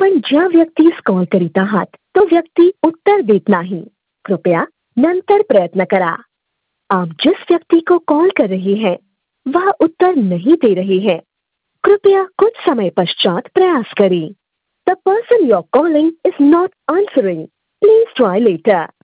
आपण ज्या व्यक्तीस कॉल करीत आहात तो व्यक्ती उत्तर देत नाही. कृपया नंतर प्रयत्न करा. आप जिस व्यक्ति को कॉल कर रही हैं, वह उत्तर नहीं दे रही है. कृपया कुछ समय पश्चात प्रयास करें. The person you're calling is not answering. Please try later.